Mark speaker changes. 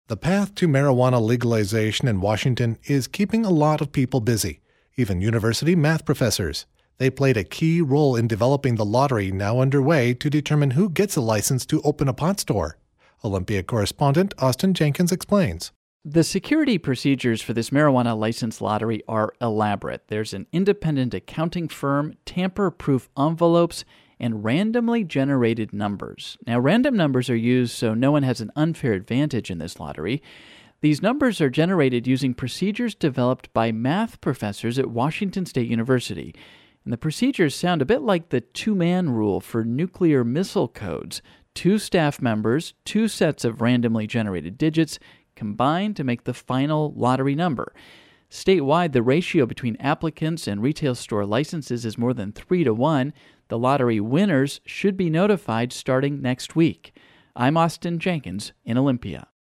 Speaker 1: The path to marijuana legalization in Washington is keeping a lot of people busy, even university math professors. They played a key role in developing the lottery now underway to determine who gets a license to open a pot store. Olympia correspondent Austin Jenkins explains.
Speaker 2: The security procedures for this marijuana license lottery are elaborate. There's an independent accounting firm, tamper-proof envelopes, and randomly generated numbers. Now, random numbers are used so no one has an unfair advantage in this lottery. These numbers are generated using procedures developed by math professors at Washington State University. And the procedures sound a bit like the two-man rule for nuclear missile codes. 2 staff members, 2 sets of randomly generated digits, combine to make the final lottery number. Statewide, the ratio between applicants and retail store licenses is more than 3-to-1. The lottery winners should be notified starting next week. I'm Austin Jenkins in Olympia.